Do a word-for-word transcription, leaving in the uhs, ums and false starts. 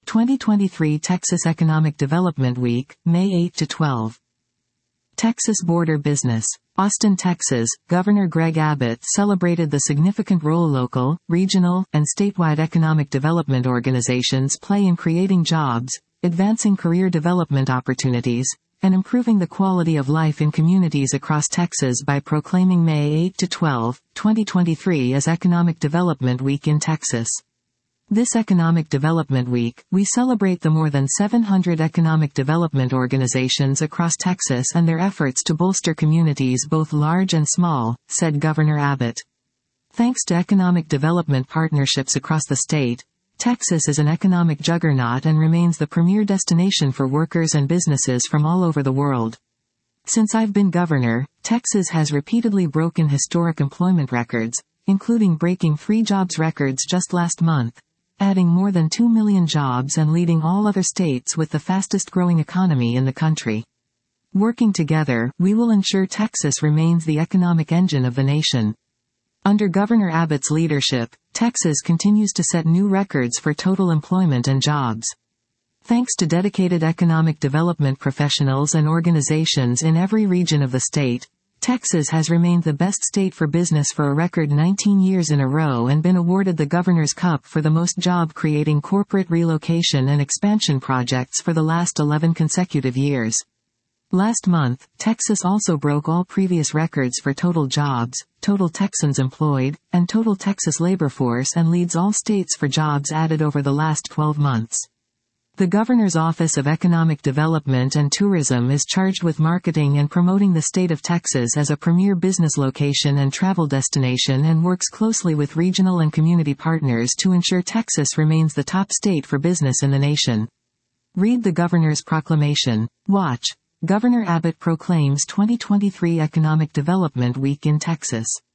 twenty twenty-three Texas Economic Development Week, May eighth to twelfth. Texas Border Business. Austin, Texas, Governor Greg Abbott celebrated the significant role local, regional, and statewide economic development organizations play in creating jobs, advancing career development opportunities, and improving the quality of life in communities across Texas by proclaiming May eighth to twelfth, twenty twenty-three as Economic Development Week in Texas. This Economic Development Week, we celebrate the more than seven hundred economic development organizations across Texas and their efforts to bolster communities both large and small, said Governor Abbott. Thanks to economic development partnerships across the state, Texas is an economic juggernaut and remains the premier destination for workers and businesses from all over the world. Since I've been governor, Texas has repeatedly broken historic employment records, including breaking three jobs records just last month, adding more than two million jobs and leading all other states with the fastest growing economy in the country. Working together, we will ensure Texas remains the economic engine of the nation. Under Governor Abbott's leadership, Texas continues to set new records for total employment and jobs. Thanks to dedicated economic development professionals and organizations in every region of the state, Texas has remained the best state for business for a record nineteen years in a row and been awarded the Governor's Cup for the most job-creating corporate relocation and expansion projects for the last eleven consecutive years. Last month, Texas also broke all previous records for total jobs, total Texans employed, and total Texas labor force and leads all states for jobs added over the last twelve months. The Governor's Office of Economic Development and Tourism is charged with marketing and promoting the state of Texas as a premier business location and travel destination and works closely with regional and community partners to ensure Texas remains the top state for business in the nation. Read the Governor's proclamation. Watch. Governor Abbott proclaims twenty twenty-three Economic Development Week in Texas.